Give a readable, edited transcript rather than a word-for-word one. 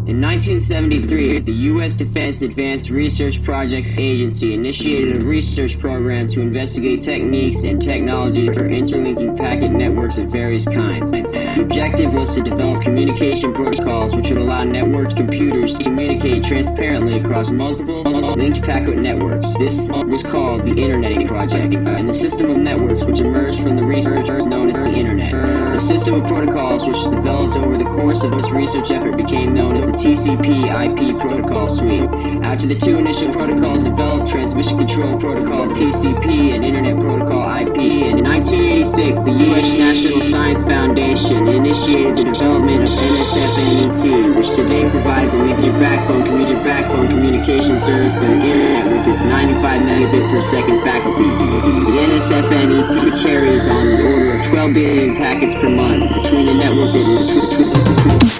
In 1973, the U.S. Defense Advanced Research Projects Agency initiated a research program to investigate techniques and technology for interlinking packet networks of various kinds. The objective was to develop communication protocols which would allow networked computers to communicate transparently across multiple linked packet networks. This was called the Internet Project, and the system of networks which emerged from the research is known as the Internet. The system of protocols which was developed over the course of this research effort became known as the TCP/IP protocol suite. After the two initial protocols developed, Transmission Control Protocol TCP and Internet Protocol IP, in 1986 the U.S. National Science Foundation initiated the development of NSFNET, which today provides a major backbone communication service for the Internet with its 95 megabit per second faculty. The NSFNET carries on the order of 12 billion packets per month between the network and